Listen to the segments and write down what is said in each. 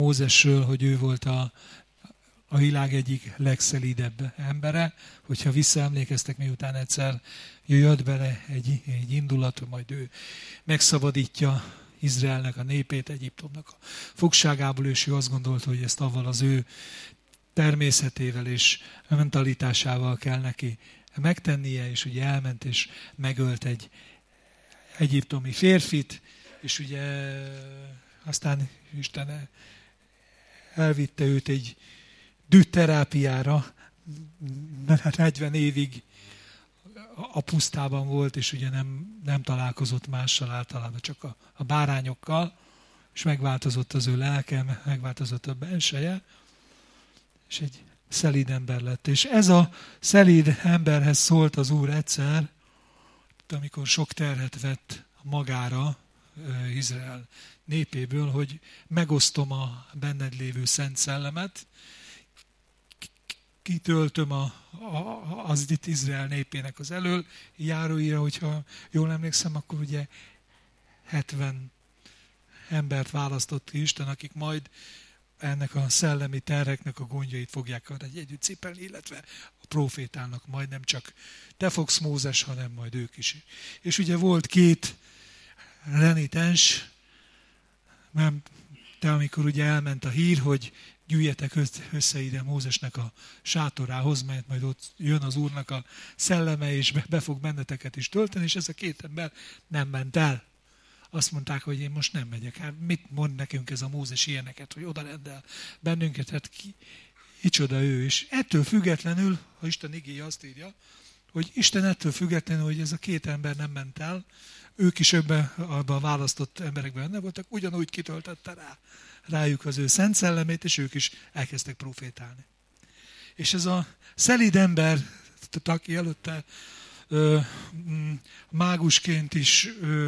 Mózesről, hogy ő volt a világ egyik legszelídebb embere. Hogyha visszaemlékeztek, miután egyszer jött bele egy indulat, majd ő megszabadítja Izraelnek a népét Egyiptomnak a fogságából, és ő azt gondolta, hogy ezt avval az ő természetével és mentalitásával kell neki megtennie, és ugye elment és megölt egy egyiptomi férfit, és ugye aztán Isten elvitte őt egy dühterápiára, 40 évig a pusztában volt, és ugye nem találkozott mással, általában csak a bárányokkal, és megváltozott az ő lelke, megváltozott a belseje, és egy szelíd ember lett. És ez a szelíd emberhez szólt az Úr egyszer, amikor sok terhet vett magára Izrael népéből, hogy megosztom a benned lévő szent szellemet, kitöltöm az itt Izrael népének az elől járóira, hogyha jól emlékszem, akkor ugye 70 embert választott ki Isten, akik majd ennek a szellemi terheknek a gondjait fogják együtt cipelni, illetve a profétának majd nem csak te fogsz Mózes, hanem majd ők is. És ugye volt két renitens, de amikor ugye elment a hír, hogy gyűjjetek össze ide Mózesnek a sátorához, mert majd ott jön az Úrnak a szelleme, és be fog benneteket is tölteni, és ez a két ember nem ment el. Azt mondták, hogy én most nem megyek. Hát mit mond nekünk ez a Mózes ilyeneket, hogy oda rendel bennünket? Hát kicsoda ő is. Ettől függetlenül, ha Isten igéje azt írja, hogy Isten ettől függetlenül, hogy ez a két ember nem ment el, ők is abban a választott emberekben benne voltak, ugyanúgy kitöltette rájuk az ő szent szellemét, és ők is elkezdtek profétálni. És ez a szelíd ember, aki előtte mágusként is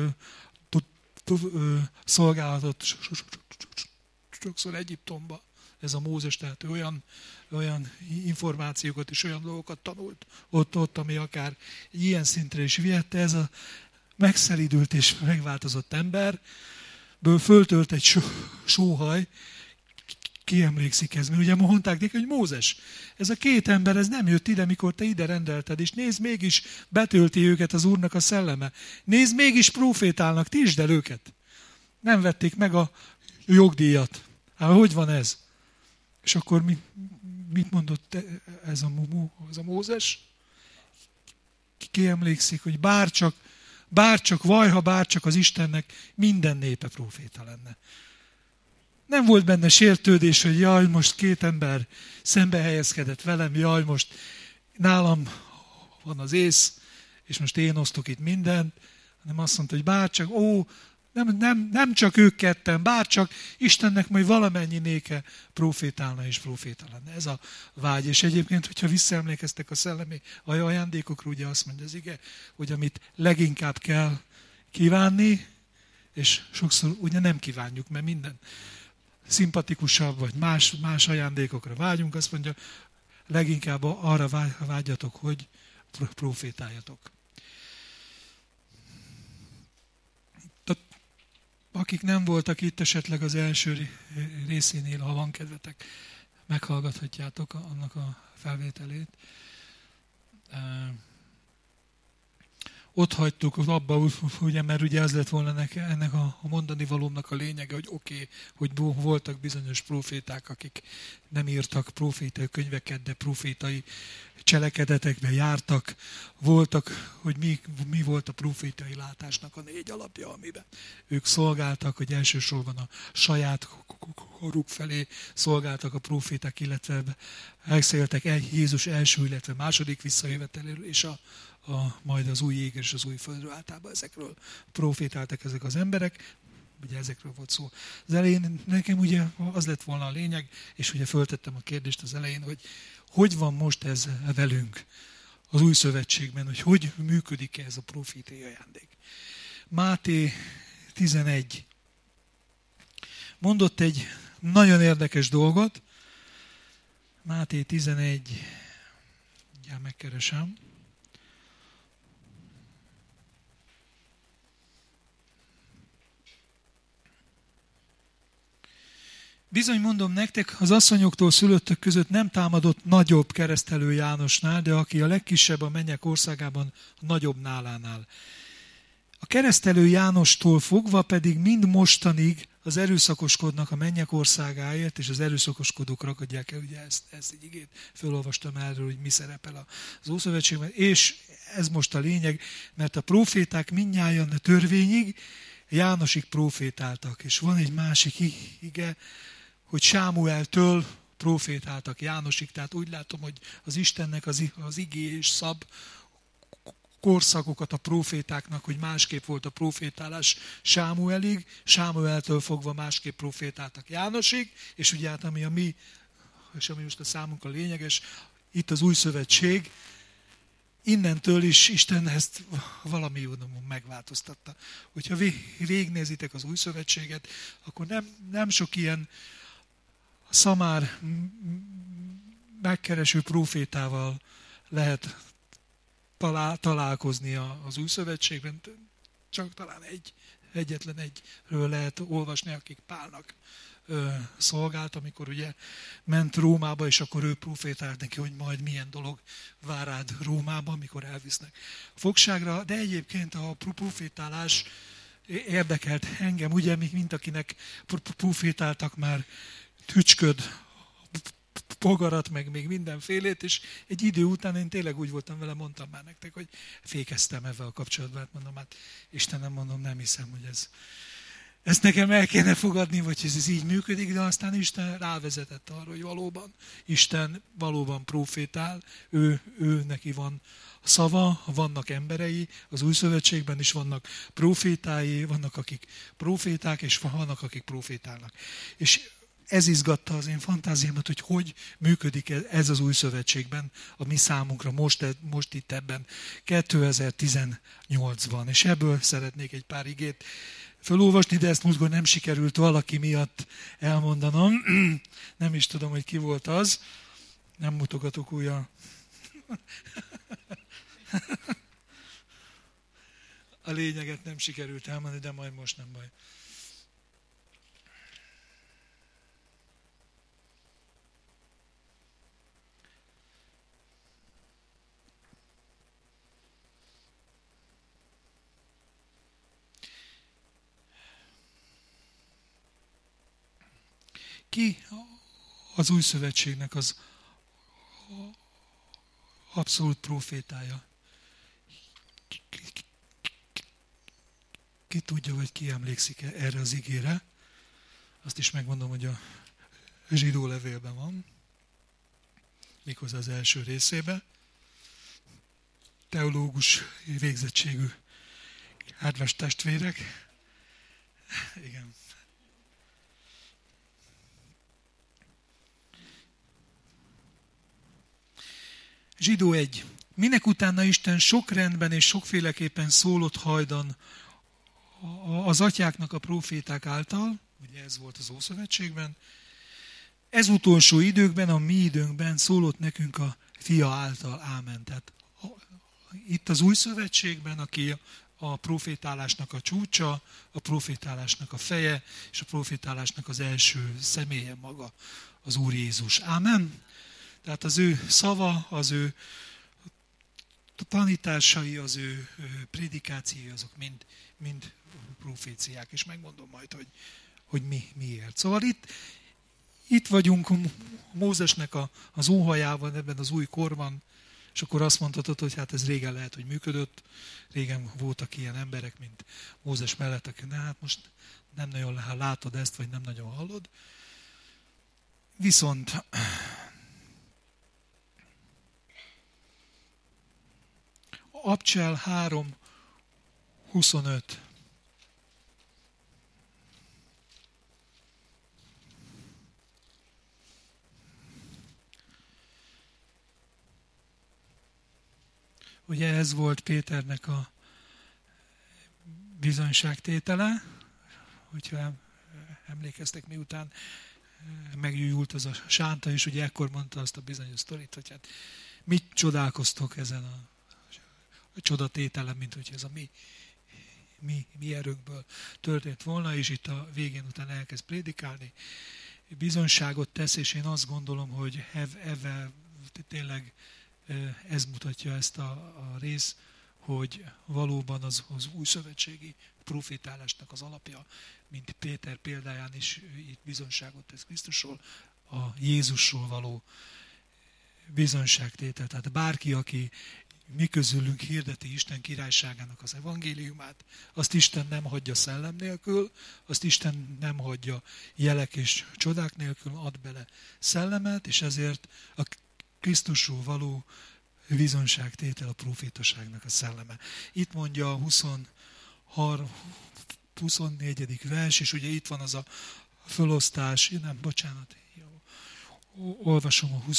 szolgálatot sokszor Egyiptomba, ez a Mózes, tehát olyan információkat és olyan dolgokat tanult ott, ami akár ilyen szintre is vihette. Ez a megszelídült és megváltozott emberből föltölt egy sóhaj, ki emlékszik ez? Mert ugye mondták neki, hogy Mózes, ez a két ember, ez nem jött ide, mikor te ide rendelted, és nézd, mégis betölti őket az Úrnak a szelleme. Nézd, mégis profétálnak, tiltsd el őket. Nem vették meg a jogdíjat. Hát hogy van ez? És akkor mit mondott ez a Mózes? Ki emlékszik, hogy bárcsak az Istennek minden népe proféta lenne. Nem volt benne sértődés, hogy jaj, most két ember szembe helyezkedett velem, jaj, most nálam van az ész, és most én osztok itt mindent, hanem azt mondta, hogy bárcsak, nem csak ők ketten, bárcsak Istennek majd valamennyi néke profétálna és proféta lenne. Ez a vágy. És egyébként, hogyha visszaemlékeztek a szellemi ajándékokra, ugye azt mondja az ige, hogy amit leginkább kell kívánni, és sokszor ugye nem kívánjuk, mert minden szimpatikusabb, vagy más ajándékokra vágyunk, azt mondja, leginkább arra vágyatok, hogy profétáljatok. Akik nem voltak itt esetleg az első részénél, ha van kedvetek, meghallgathatjátok annak a felvételét. Ott hagytuk abba, ugye, mert ugye az lett volna ennek a mondani valómnak a lényege, hogy oké, hogy voltak bizonyos proféták, akik nem írtak profétai könyveket, de profétai cselekedetekbe jártak. Voltak, hogy mi volt a profétai látásnak a 4 alapja, amiben ők szolgáltak, hogy elsősorban a saját koruk felé szolgáltak a proféták, illetve megszéltek Jézus első, illetve második visszajöveteléről, és majd az új ég és az új földről, általában ezekről profétáltak ezek az emberek, ugye ezekről volt szó. Az elején nekem ugye az lett volna a lényeg, és ugye föltettem a kérdést az elején, hogy van most ez velünk az új szövetségben, hogy működik ez a profétai ajándék. Máté 11 mondott egy nagyon érdekes dolgot. Máté 11, ugye megkeresem. Bizony mondom nektek, az asszonyoktól szülöttök között nem támadott nagyobb keresztelő Jánosnál, de aki a legkisebb a mennyek országában, a nagyobb nálánál. A keresztelő Jánostól fogva pedig mind mostanig az erőszakoskodnak a mennyek országáért, és az erőszakoskodók ragadják el, ugye ezt egy igét felolvastam erről, hogy mi szerepel az Ószövetségben, és ez most a lényeg, mert a próféták mindnyájan a törvényig, Jánosig prófétáltak, és van egy másik ige, hogy Sámueltől prófétáltak Jánosig, tehát úgy látom, hogy az Istennek az igé és szab korszakokat a prófétáknak, hogy másképp volt a prófétálás Sámuelig, Sámueltől fogva másképp prófétáltak Jánosig, és ugye hát ami most a számunkra lényeges, itt az új szövetség, innentől is Isten ezt valami módon megváltoztatta. Hogyha végignézitek az új szövetséget, akkor nem sok ilyen szamár megkereső prófétával lehet találkozni az új szövetségben, csak talán egyetlen egyről lehet olvasni, akik Pálnak szolgált, amikor ugye ment Rómába, és akkor ő profétált neki, hogy majd milyen dolog vár rád Rómába, amikor elvisznek a fogságra, de egyébként a profétálás érdekelt engem, ugye, mint akinek profétáltak már tücsköd, pogarat, meg még mindenfélét, és egy idő után én tényleg úgy voltam vele, mondtam már nektek, hogy fékeztem ezzel a kapcsolatban, hát mondom, hát Istenem, mondom, nem hiszem, hogy ezt nekem el kéne fogadni, vagy ez így működik, de aztán Isten rávezetett arra, hogy valóban Isten valóban profétál, ő neki van szava, vannak emberei, az új szövetségben is vannak profétái, vannak akik proféták, és vannak akik profétálnak. És ez izgatta az én fantáziámat, hogy működik ez az új szövetségben, a mi számunkra most itt ebben 2018-ban. És ebből szeretnék egy pár igét felolvasni, de ezt múltkor nem sikerült valaki miatt elmondanom. Nem is tudom, hogy ki volt az. Nem mutogatok újra. A lényeget nem sikerült elmondani, de majd most nem baj. Ki az új szövetségnek az abszolút profétája? Ki tudja, vagy ki emlékszik erre az igére? Azt is megmondom, hogy a zsidó levélben van, méghozzá az első részében. Teológus végzettségű kedves testvérek. Igen. Zsidó 1. Minek utána Isten sok rendben és sokféleképpen szólott hajdan az atyáknak a próféták által, ugye ez volt az Ószövetségben, ez utolsó időkben, a mi időnkben szólott nekünk a fia által. Ámen. Tehát itt az új szövetségben, aki a profétálásnak a csúcsa, a profétálásnak a feje, és a profétálásnak az első személye maga, az Úr Jézus. Ámen. Tehát az ő szava, az ő tanításai, az ő prédikációi, azok mind proféciák. És megmondom majd, hogy miért. Szóval itt vagyunk Mózesnek az óhajában, ebben az új korban, és akkor azt mondhatod, hogy hát ez régen lehet, hogy működött. Régen voltak ilyen emberek, mint Mózes mellett, akik hát most nem nagyon látod ezt, vagy nem nagyon hallod. Viszont Abcsel 3:25. Ugye ez volt Péternek a bizonyságtétele, hogyha emlékeztek, miután meggyújult az a sánta, és ugye ekkor mondta azt a bizonyos sztorit, hogy hát mit csodálkoztok ezen a csodatételem, mint hogy ez a mi erőnkből történt volna, és itt a végén után elkezd prédikálni, bizonyságot tesz, és én azt gondolom, hogy ezzel tényleg ez mutatja ezt a rész, hogy valóban az új szövetségi profétálásnak az alapja, mint Péter példáján is itt bizonyságot tesz Krisztusról, a Jézusról való bizonyságtétel. Tehát bárki, aki mi közülünk hirdeti Isten királyságának az evangéliumát, azt Isten nem hagyja szellem nélkül, azt Isten nem hagyja jelek és csodák nélkül, ad bele szellemet, és ezért a Krisztusról való bizonyságtétel a profétaságnak a szelleme. Itt mondja a 24. vers, és ugye itt van az a felosztás, olvasom a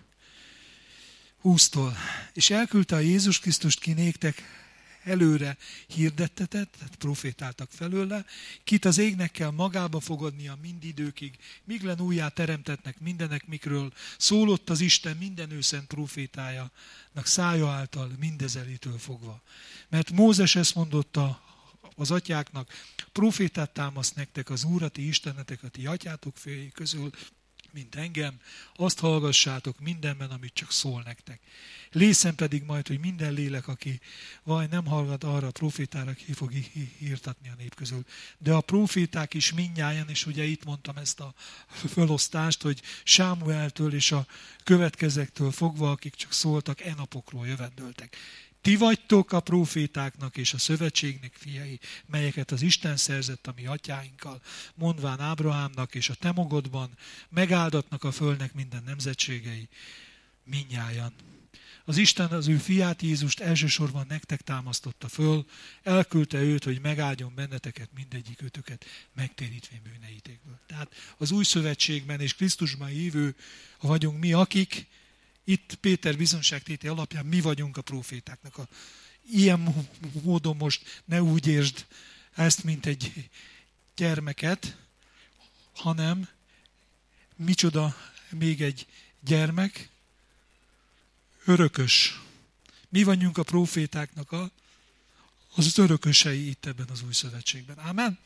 20-tól. És elküldte a Jézus Krisztust ki néktek előre hirdettetett, tehát profétáltak felőle, kit az égnek kell magába fogadnia mindidőkig, míg len újjá teremtetnek mindenek, mikről szólott az Isten minden őszent profétájának szája által mindezelitől fogva. Mert Mózes ezt mondotta az atyáknak, profétát támaszt nektek az Úr, a ti istenetek, a ti atyátok fiai közül, mint engem, azt hallgassátok mindenben, amit csak szól nektek. Lészen pedig majd, hogy minden lélek, aki nem hallgat arra a profétára, ki fog hirtatni a nép közül. De a proféták is mindnyájan, és ugye itt mondtam ezt a felosztást, hogy Sámueltől és a következektől fogva, akik csak szóltak, e napokról jövendöltek. Ti vagytok a profétáknak és a szövetségnek fiai, melyeket az Isten szerzett a mi atyáinkkal, mondván Ábrahámnak és a te magodban, megáldatnak a földnek minden nemzetségei, mindnyájan. Az Isten az ő fiát Jézust elsősorban nektek támasztotta föl, elküldte őt, hogy megáldjon benneteket mindegyik ötöket, megtérítvén bűneitekből. Tehát az új szövetségben és Krisztusban hívő vagyunk mi, akik itt Péter bizonyságtétel alapján mi vagyunk a profétáknak. Ilyen módon most ne úgy értsd ezt, mint egy gyermeket, hanem micsoda még egy gyermek, örökös. Mi vagyunk a profétáknak az örökösei itt ebben az új szövetségben. Ámen?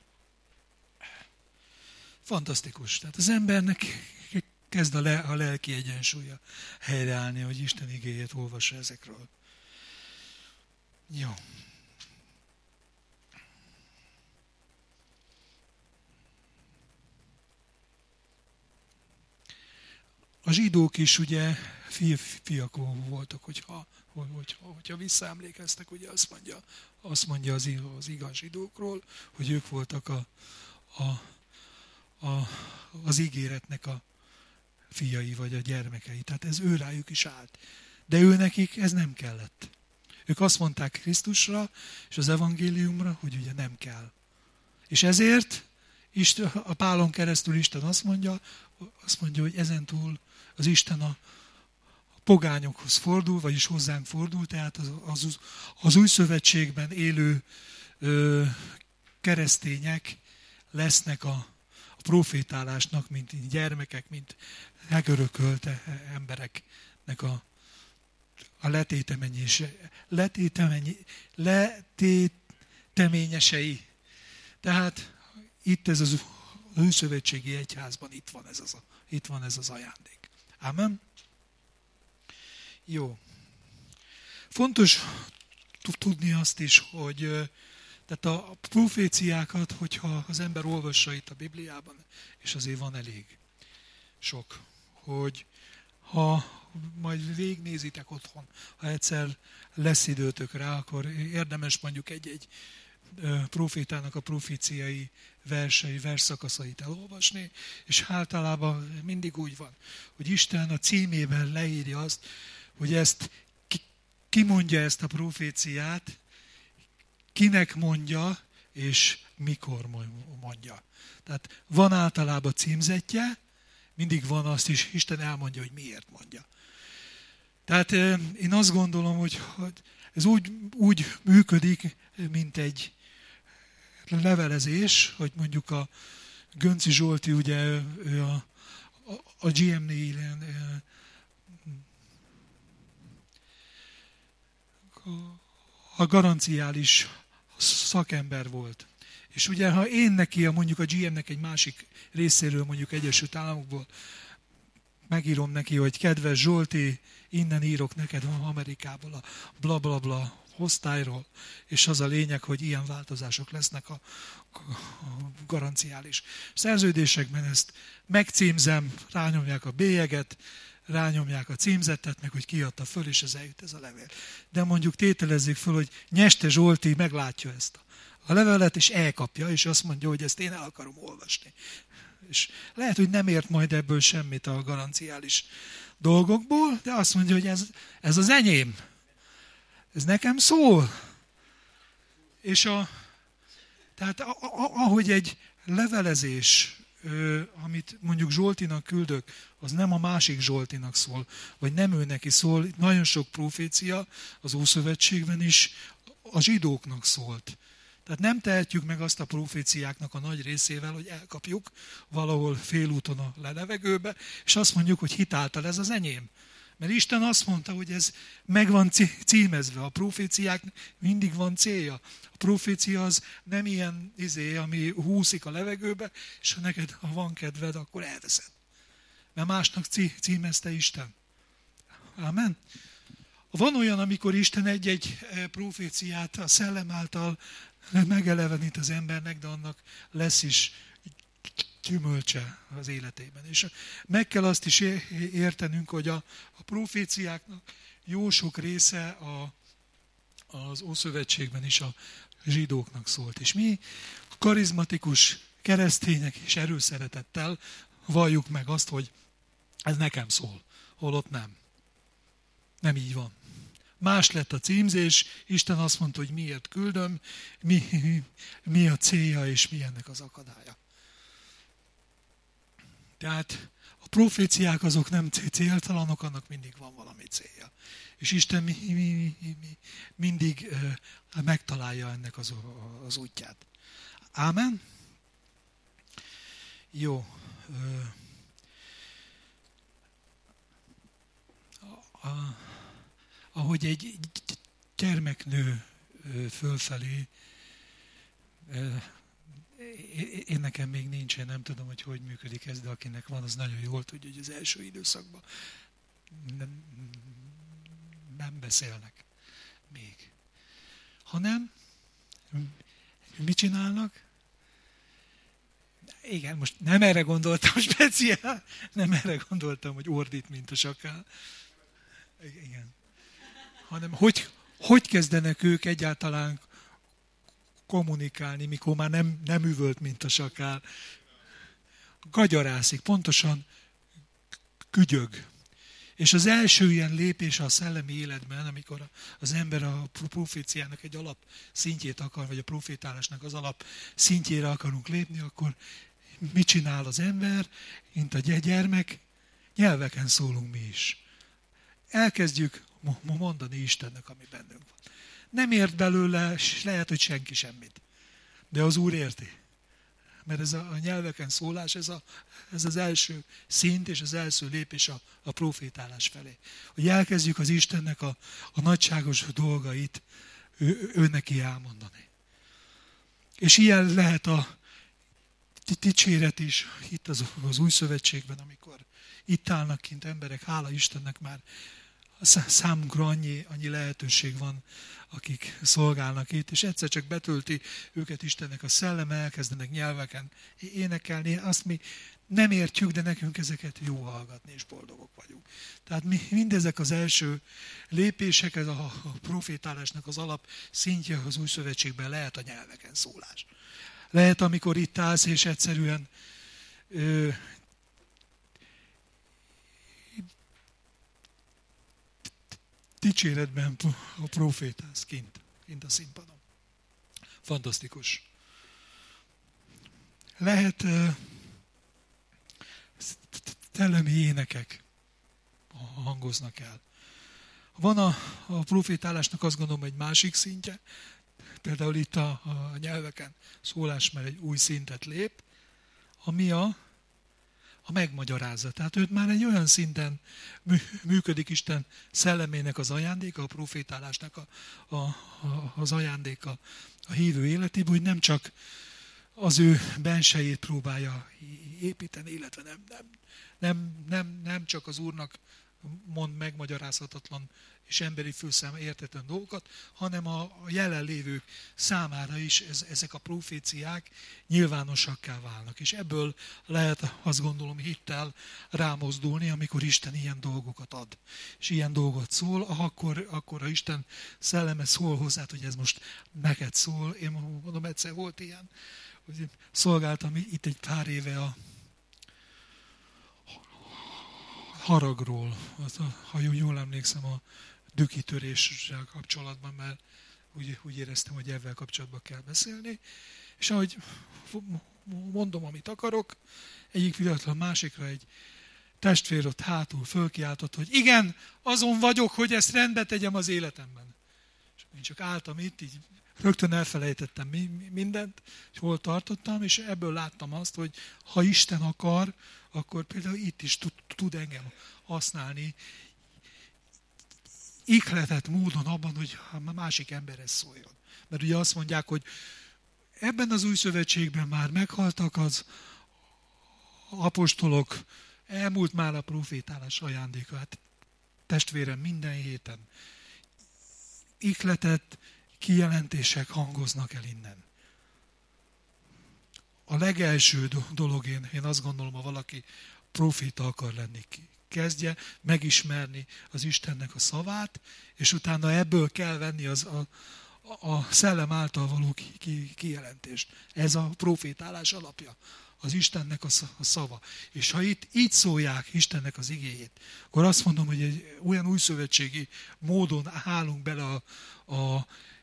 Fantasztikus. Tehát az embernek kezd a lelki egyensúlya helyreállni, hogy Isten igéjét olvassa ezekről. Jó. A zsidók is ugye fiak voltak, hogyha visszaemlékeztek, ugye azt mondja az igaz zsidókról, hogy ők voltak az ígéretnek a fiai vagy a gyermekei. Tehát ez ő rájuk is állt. De ő nekik ez nem kellett. Ők azt mondták Krisztusra és az evangéliumra, hogy ugye nem kell. És ezért a Pálon keresztül Isten azt mondja, hogy ezentúl az Isten a pogányokhoz fordul, vagyis hozzánk fordul, tehát az új szövetségben élő keresztények lesznek a profétálásnak, mint gyermekek, mint megörökölt embereknek a letéteményesei. Tehát itt ez az újszövetségi egyházban itt van ez az ajándék. Ámen? Jó. Fontos tudni azt is, hogy tehát a proféciákat, hogyha az ember olvassa itt a Bibliában, és azért van elég sok, hogy ha majd végignézitek otthon, ha egyszer lesz időtök rá, akkor érdemes mondjuk egy-egy profétának a proféciai versszakaszait elolvasni, és általában mindig úgy van, hogy Isten a címében leírja azt, hogy ezt ki mondja ezt a proféciát, kinek mondja, és mikor mondja. Tehát van általában címzetje, mindig van azt is, Isten elmondja, hogy miért mondja. Tehát én azt gondolom, hogy ez úgy működik, mint egy levelezés, hogy mondjuk a Gönci Zsolti, ugye ő a GM-nél a garanciális szakember volt. És ugye, ha én neki, mondjuk a GM-nek egy másik részéről, mondjuk Egyesült Államokból, megírom neki, hogy kedves Zsolti, innen írok neked Amerikából a blablabla osztályról, és az a lényeg, hogy ilyen változások lesznek a garanciális szerződésekben, ezt megcímzem, rányomják a bélyeget, rányomják a címzettet, meg hogy kiadta föl, és ez eljut ez a levél. De mondjuk tételezzük föl, hogy Nyeste Zsolti meglátja ezt a levelet, és elkapja, és azt mondja, hogy ezt én el akarom olvasni. És lehet, hogy nem ért majd ebből semmit a garanciális dolgokból, de azt mondja, hogy ez az enyém. Ez nekem szól. És tehát ahogy egy levelezés, amit mondjuk Zsoltinak küldök, az nem a másik Zsoltinak szól, vagy nem ő neki szól. Nagyon sok profécia az Ószövetségben is a zsidóknak szólt. Tehát nem tehetjük meg azt a proféciáknak a nagy részével, hogy elkapjuk valahol félúton a levegőbe, és azt mondjuk, hogy hitáltal ez az enyém. Mert Isten azt mondta, hogy ez meg van címezve. A proféciák mindig van célja. A profécia az nem ilyen ami húszik a levegőbe, és ha neked ha van kedved, akkor elveszed. Mert másnak címezte Isten. Amen. Van olyan, amikor Isten egy-egy proféciát a szellem által megelevenít az embernek, de annak lesz is gyümölcse az életében. És meg kell azt is értenünk, hogy a proféciáknak jó sok része az Ószövetségben is a zsidóknak szólt. És mi karizmatikus keresztények és erőszeretettel valljuk meg azt, hogy ez nekem szól, holott nem. Nem így van. Más lett a címzés, Isten azt mondta, hogy miért küldöm, mi a célja és mi ennek az akadálya. Tehát a proféciák azok nem céltalanok, annak mindig van valami célja. És Isten mindig megtalálja ennek az útját. Ámen? Jó. Ahogy egy gyermeknő fölfelé, én nekem még nincs, én nem tudom, hogy működik ez, de akinek van, az nagyon jól tudja, hogy az első időszakban nem beszélnek még. Hanem, mit csinálnak? Igen, most nem erre gondoltam speciál, nem erre gondoltam, hogy ordít, mint a sakál. Igen. Hanem hogy kezdenek ők egyáltalán kommunikálni, mikor már nem üvölt, mint a sakál. Gagyarászik, pontosan kügyög. És az első ilyen lépés a szellemi életben, amikor az ember a proféciának egy alap szintjét akar, vagy a profétálásnak az alap szintjére akarunk lépni, akkor mit csinál az ember, mint a gyermek? Nyelveken szólunk mi is. Elkezdjük mondani Istennek, ami bennünk van. Nem ért belőle, és lehet, hogy senki semmit. De az Úr érti. Mert ez a nyelveken szólás, ez az első szint, és az első lépés a profétálás felé. Hogy elkezdjük az Istennek a nagyságos dolgait ő neki elmondani. És ilyen lehet a dicséret is itt az Új Szövetségben, amikor itt állnak kint emberek, hála Istennek már számunkra annyi lehetőség van, akik szolgálnak itt, és egyszer csak betölti őket Istennek a szelleme, elkezdenek nyelveken énekelni, azt mi nem értjük, de nekünk ezeket jó hallgatni, és boldogok vagyunk. Tehát mindezek az első lépések, ez a profétálásnak az alap szintje az Új Szövetségben lehet a nyelveken szólás. Lehet, amikor itt állsz, és egyszerűen dicséretben a profétálsz kint a színpadon. Fantasztikus. Lehet szellemi énekek hangoznak el. Van a profétálásnak azt gondolom egy másik szintje, például itt a nyelveken szólás már egy új szintet lép, ami a megmagyarázza. Tehát őt már egy olyan szinten működik Isten szellemének az ajándéka, a profétálásnak az ajándéka a hívő életében, hogy nem csak az ő bensejét próbálja építeni, illetve nem csak az Úrnak mond megmagyarázhatatlan és emberi főszám értetlen dolgokat, hanem a jelenlévők számára is ezek a proféciák nyilvánosakká válnak. És ebből lehet, azt gondolom, hittel rámozdulni, amikor Isten ilyen dolgokat ad. És ilyen dolgot szól, akkor a Isten szelleme szól hozzá, hogy ez most neked szól. Én mondom, egyszer volt ilyen, hogy szolgáltam itt egy pár éve a haragról, ha jól emlékszem, a dükitöréssel kapcsolatban, mert úgy éreztem, hogy ezzel kapcsolatban kell beszélni. És ahogy mondom, amit akarok, egyik pillanatban másikra egy testvér ott hátul fölkiáltott, hogy igen, azon vagyok, hogy ezt rendbe tegyem az életemben. És én csak álltam itt, így rögtön elfelejtettem mindent, és hol tartottam, és ebből láttam azt, hogy ha Isten akar, akkor például itt is tud engem használni ihletett módon abban, hogy a másik emberhez szóljon. Mert ugye azt mondják, hogy ebben az új szövetségben már meghaltak az apostolok, elmúlt már a profétálás ajándéka. Hát testvérem, minden héten ihletett kijelentések hangoznak el innen. A legelső dolog, én azt gondolom, ha valaki proféta akar lenni, kezdje megismerni az Istennek a szavát, és utána ebből kell venni a szellem által való kijelentést. Ez a profétálás alapja, az Istennek a szava. És ha itt így szólják Istennek az igéjét, akkor azt mondom, hogy egy olyan újszövetségi módon állunk bele a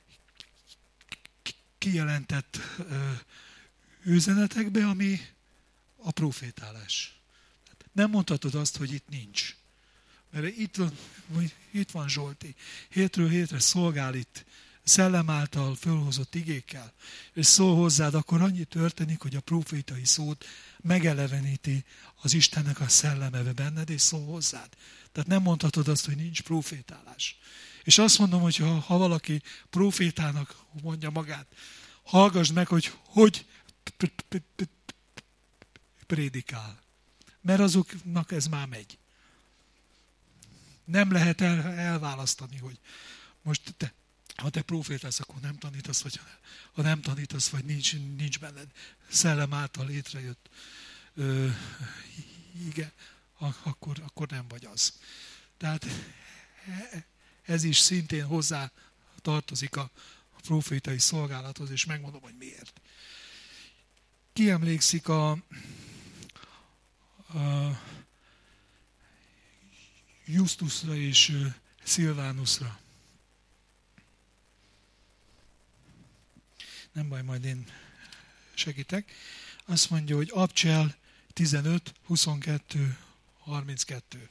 kijelentett üzenetekbe, ami a profétálás. Nem mondhatod azt, hogy itt nincs. Mert itt van Zsolti. Hétről hétre szolgál itt, szellem által fölhozott igékkel, és szól hozzád, akkor annyi történik, hogy a profétai szót megeleveníti az Istennek a szellemeve benned, és szól hozzád. Tehát nem mondhatod azt, hogy nincs profétálás. És azt mondom, hogy ha valaki profétának mondja magát, hallgass meg, hogy prédikál. Mert azoknak ez már megy. Nem lehet elválasztani, hogy most ha te profétálsz, akkor nem tanítasz, vagy ha nem tanítasz, vagy nincs benned szellem által létrejött igen, akkor nem vagy az. Tehát ez is szintén hozzá tartozik a profétai szolgálathoz, és megmondom, hogy miért. Ki emlékszik a Justusra és Szilvánusra? Nem baj, majd én segítek. Azt mondja, hogy Abcsel 15, 22, 32.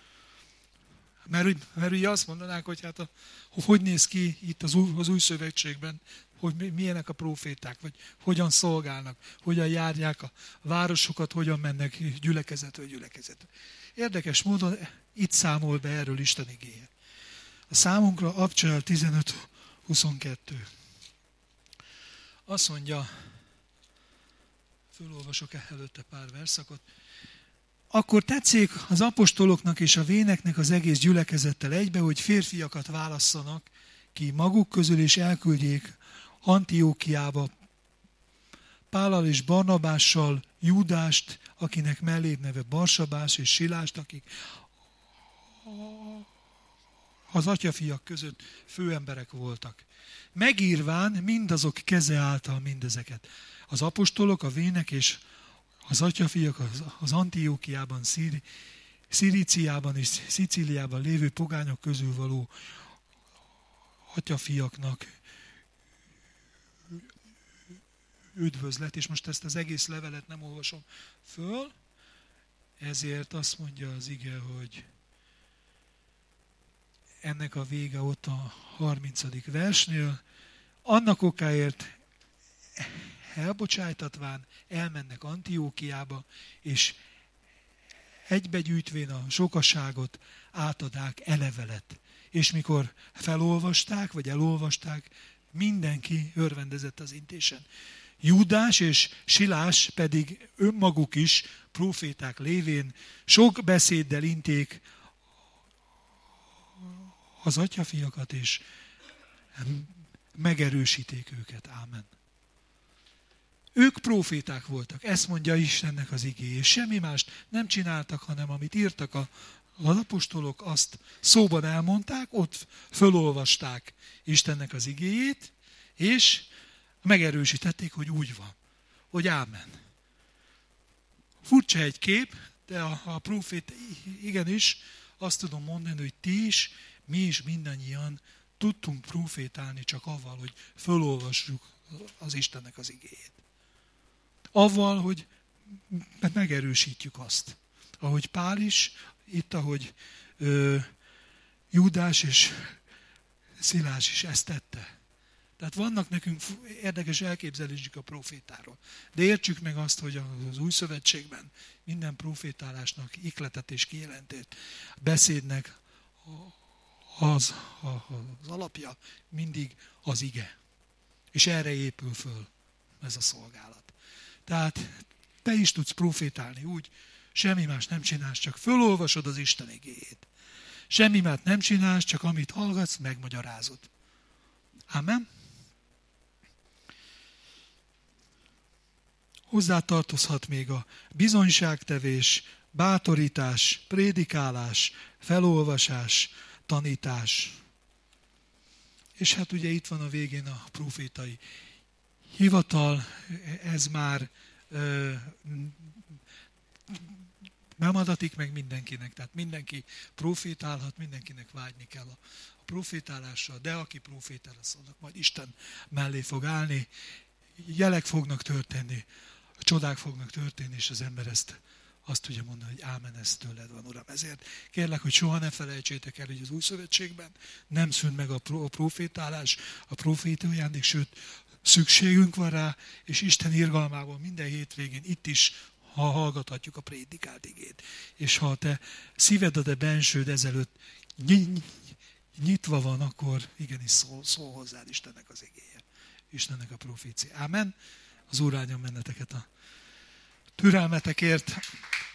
Mert ugye azt mondanák, hogy hát hogy néz ki itt az új szövetségben, hogy milyenek a proféták, vagy hogyan szolgálnak, hogyan járják a városokat, hogyan mennek gyülekezetről gyülekezetre. Érdekes módon itt számol be erről Isten igéje. A számunkra Abcsel 15, 22. Azt mondja, fölolvasok előtte pár verszakot, akkor tetszik az apostoloknak és a véneknek az egész gyülekezettel egybe, hogy férfiakat válasszanak ki maguk közül, és elküldjék Antiókiába Pállal és Barnabással Júdást, akinek melléd neve Barsabás, és Silást, akik az atyafiak között főemberek voltak. Megírván mindazok keze által mindezeket. Az apostolok, a vének és az atyafiak az Antiókiában, Szilíciában és Szicíliában lévő pogányok közül való atyafiaknak üdvözlet, és most ezt az egész levelet nem olvasom föl, ezért azt mondja az ige, hogy ennek a vége ott a 30. versnél, annak okáért elbocsájtatván elmennek Antiókiába, és egybegyűjtvén a sokaságot átadák elevelet. És mikor felolvasták, vagy elolvasták, mindenki örvendezett az intésen. Júdás és Silás pedig önmaguk is próféták lévén sok beszéddel inték az atyafiakat, és megerősíték őket. Ámen. Ők próféták voltak, ezt mondja Istennek az igéje, és semmi mást nem csináltak, hanem amit írtak az apostolok, azt szóban elmondták, ott fölolvasták Istennek az igéjét, és megerősítették, hogy úgy van, hogy ámen. Furcsa egy kép, de a prófét igenis azt tudom mondani, hogy ti is, mi is mindannyian tudtunk prófétálni csak avval, hogy fölolvassuk az Istennek az igéjét. Avval, hogy megerősítjük azt. Ahogy Pál is, itt ahogy Júdás és Szilás is ezt tette. Tehát vannak nekünk érdekes elképzelésük a profétáról. De értsük meg azt, hogy az Új Szövetségben minden profétálásnak ihletet és kijelentést, beszédnek az alapja mindig az ige. És erre épül föl ez a szolgálat. Tehát te is tudsz profétálni úgy, semmi más nem csinálsz, csak fölolvasod az Isten igéjét. Semmi más nem csinálsz, csak amit hallgatsz, megmagyarázod. Amen. Hozzátartozhat még a bizonyságtevés, bátorítás, prédikálás, felolvasás, tanítás. És hát ugye itt van a végén a profétai hivatal, ez már nem adatik meg mindenkinek, tehát mindenki profétálhat, mindenkinek vágyni kell a profétálásra, de aki profétál, annak majd Isten mellé fog állni, jelek fognak történni, csodák fognak történni, és az ember azt tudja mondani, hogy ámen, ez tőled van, Uram. Ezért kérlek, hogy soha ne felejtsétek el, hogy az Új Szövetségben nem szűnt meg a profétálás, a profétai ajándék, sőt, szükségünk van rá, és Isten irgalmából minden hétvégén itt is, ha hallgathatjuk a prédikált igét. És ha a te szíved, a te bensőd ezelőtt nyitva van, akkor igenis szól hozzád Istennek az igéje. Istennek a profécia. Ámen. Az Úr áldjon benneteket a türelmetekért.